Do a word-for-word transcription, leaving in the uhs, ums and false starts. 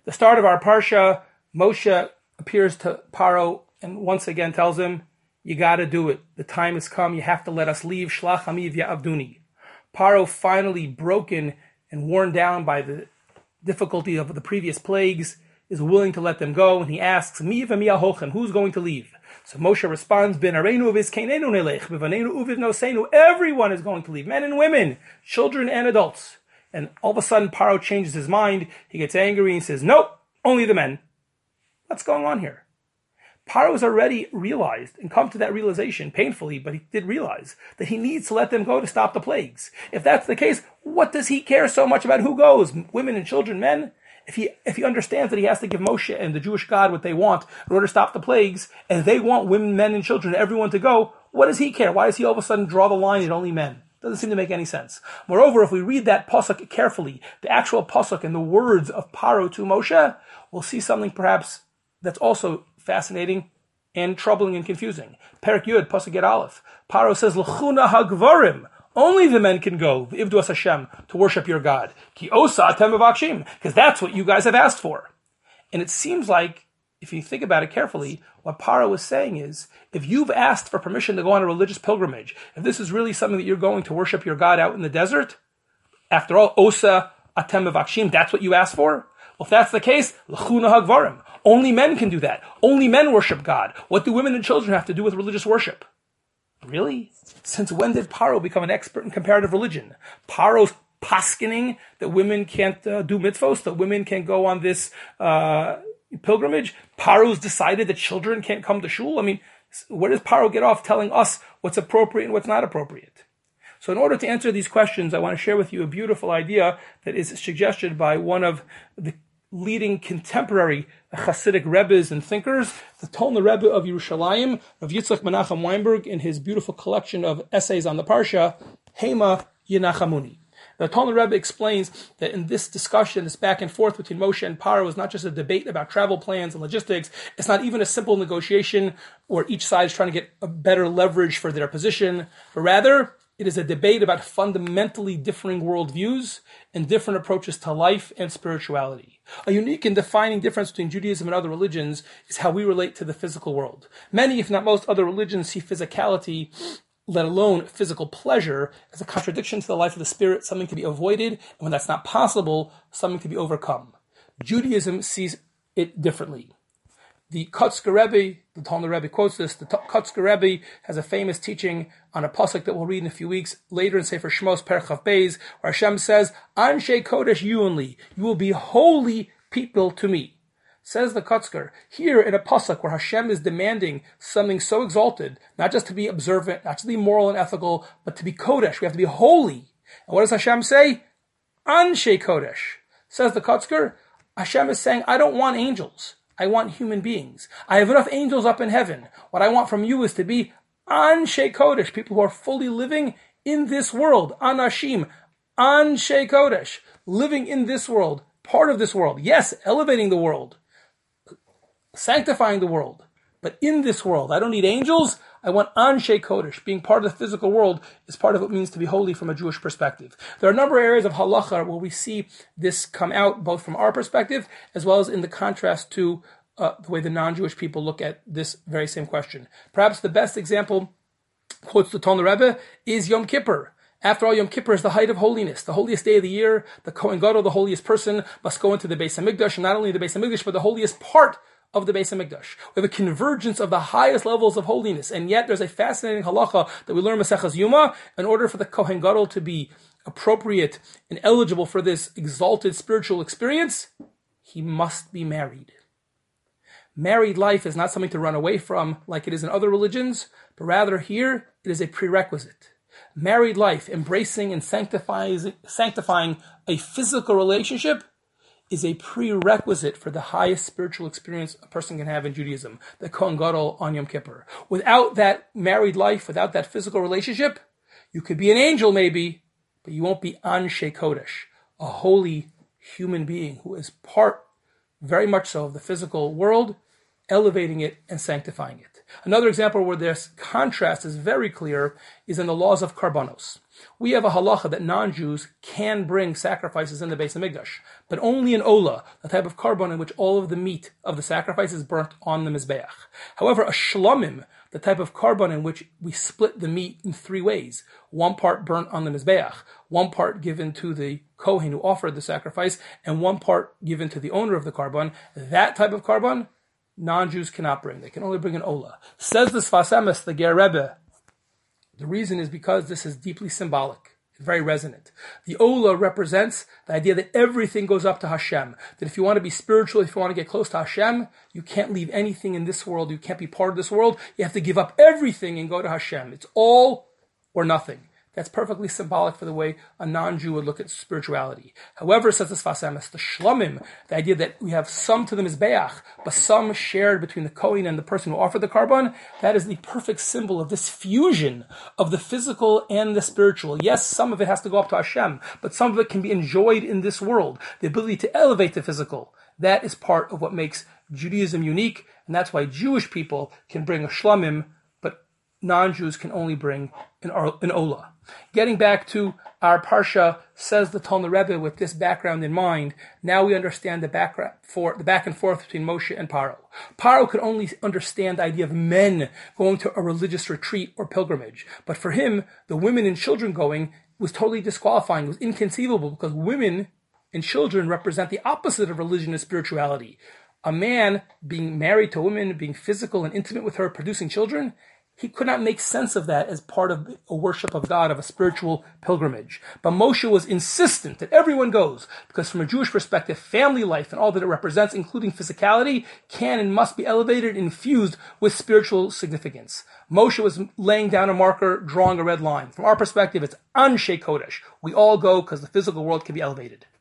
The start of our parsha, Moshe appears to Paro and once again tells him, you got to do it. The time has come. You have to let us leave. Shlach amiv ya'avduni. Paro, finally broken and worn down by the difficulty of the previous plagues, is willing to let them go, and he asks, Mi v'mi ahochem, who's going to leave? So Moshe responds, Ben areinu v'izkeinenu nelech, b'vanenu uvivnosenu, everyone is going to leave, men and women, children and adults. And all of a sudden, Paro changes his mind. He gets angry and says, nope, only the men. What's going on here? Paro has already realized and come to that realization, painfully, but he did realize that he needs to let them go to stop the plagues. If that's the case, what does he care so much about who goes? Women and children, men? If he if he understands that he has to give Moshe and the Jewish God what they want in order to stop the plagues, and they want women, men, and children, everyone to go, what does he care? Why does he all of a sudden draw the line at only men? Doesn't seem to make any sense. Moreover, if we read that pasuk carefully, the actual pasuk and the words of Paro to Moshe, we'll see something perhaps that's also fascinating and troubling and confusing. Perek Yud, pasuk Yud Aleph. Paro says, L'chuna hagvarim. Only the men can go, Ivdu as Hashem, to worship your God. Ki osa atem mevakshim, because that's what you guys have asked for. And it seems like, if you think about it carefully, what Paro is saying is, if you've asked for permission to go on a religious pilgrimage, if this is really something that you're going to worship your God out in the desert, after all, osa atem mevakshim, that's what you asked for? Well, if that's the case, l'chuna hagvarim. Only men can do that. Only men worship God. What do women and children have to do with religious worship? Really? Since when did Paro become an expert in comparative religion? Paro's paskening that women can't uh, do mitzvos, that women can't go on this uh, pilgrimage. Paro's decided that children can't come to shul. I mean, where does Paro get off telling us what's appropriate and what's not appropriate? So in order to answer these questions, I want to share with you a beautiful idea that is suggested by one of the leading contemporary Hasidic Rebbes and thinkers, the Tolna Rebbe of Yerushalayim, Rav Yitzchak Menachem Weinberg, in his beautiful collection of essays on the Parsha, Hema Yenachamuni. The Tolna Rebbe explains that in this discussion, this back and forth between Moshe and Paro is not just a debate about travel plans and logistics. It's not even a simple negotiation where each side is trying to get a better leverage for their position, but rather it is a debate about fundamentally differing worldviews and different approaches to life and spirituality. A unique and defining difference between Judaism and other religions is how we relate to the physical world. Many, if not most, other religions see physicality, let alone physical pleasure, as a contradiction to the life of the spirit, something to be avoided, and when that's not possible, something to be overcome. Judaism sees it differently. The Kotzker Rebbe, the Tolna Rebbe quotes this, the Kotzker Rebbe has a famous teaching on a pasuk that we'll read in a few weeks later in Sefer Shmos, Perek Chav Beis, where Hashem says, Anshe Kodesh you only, you will be holy people to me. Says the Kotzker, here in a pasuk where Hashem is demanding something so exalted, not just to be observant, not to be moral and ethical, but to be Kodesh, we have to be holy. And what does Hashem say? Anshe Kodesh. Says the Kotzker, Hashem is saying, I don't want angels. I want human beings. I have enough angels up in heaven. What I want from you is to be Anshe Kodesh, people who are fully living in this world. Anashim, Anshe Kodesh, living in this world, part of this world. Yes, elevating the world, sanctifying the world, but in this world. I don't need angels. I want Anshe Kodesh. Being part of the physical world is part of what it means to be holy from a Jewish perspective. There are a number of areas of halacha where we see this come out, both from our perspective, as well as in the contrast to uh, the way the non-Jewish people look at this very same question. Perhaps the best example, quotes the Tolna Rebbe, is Yom Kippur. After all, Yom Kippur is the height of holiness, the holiest day of the year. The Kohen Gadol, the holiest person, must go into the Beis HaMikdash, and not only the Beis HaMikdash, but the holiest part of the Beis HaMikdash. We have a convergence of the highest levels of holiness, and yet there's a fascinating halacha that we learn Maseches Yuma. In order for the Kohen Gadol to be appropriate and eligible for this exalted spiritual experience, he must be married. Married life is not something to run away from like it is in other religions, but rather here it is a prerequisite. Married life, embracing and sanctifying, sanctifying a physical relationship, is a prerequisite for the highest spiritual experience a person can have in Judaism, the Kohen Gadol on Yom Kippur. Without that married life, without that physical relationship, you could be an angel maybe, but you won't be Anshe Kodesh, a holy human being who is part, very much so, of the physical world, elevating it and sanctifying it. Another example where this contrast is very clear is in the laws of karbanos. We have a halacha that non-Jews can bring sacrifices in the Beis Hamikdash, but only in Ola, the type of carbon in which all of the meat of the sacrifice is burnt on the Mizbeach. However, a shlomim, the type of carbon in which we split the meat in three ways, one part burnt on the Mizbeach, one part given to the Kohen who offered the sacrifice, and one part given to the owner of the carbon, that type of carbon, non-Jews cannot bring. They can only bring an Ola. Says the Sfas Emes, the Ger Rebbe, the reason is because this is deeply symbolic. It's very resonant. The Ola represents the idea that everything goes up to Hashem. That if you want to be spiritual, if you want to get close to Hashem, you can't leave anything in this world. You can't be part of this world. You have to give up everything and go to Hashem. It's all or nothing. That's perfectly symbolic for the way a non-Jew would look at spirituality. However, says the Sfas Emes, the shlomim, the idea that we have some to the Mizbeach, but some shared between the Kohen and the person who offered the carbon, that is the perfect symbol of this fusion of the physical and the spiritual. Yes, some of it has to go up to Hashem, but some of it can be enjoyed in this world. The ability to elevate the physical, that is part of what makes Judaism unique, and that's why Jewish people can bring a shlomim, but non-Jews can only bring an, an Ola. Getting back to our Parsha, says the Talmud Rebbe with this background in mind, now we understand the background for the back and forth between Moshe and Paro. Paro could only understand the idea of men going to a religious retreat or pilgrimage, but for him, the women and children going was totally disqualifying, was inconceivable, because women and children represent the opposite of religion and spirituality. A man being married to a woman, being physical and intimate with her, producing children, he could not make sense of that as part of a worship of God, of a spiritual pilgrimage. But Moshe was insistent that everyone goes, because from a Jewish perspective, family life and all that it represents, including physicality, can and must be elevated and infused with spiritual significance. Moshe was laying down a marker, drawing a red line. From our perspective, it's Anshe Kodesh. We all go because the physical world can be elevated.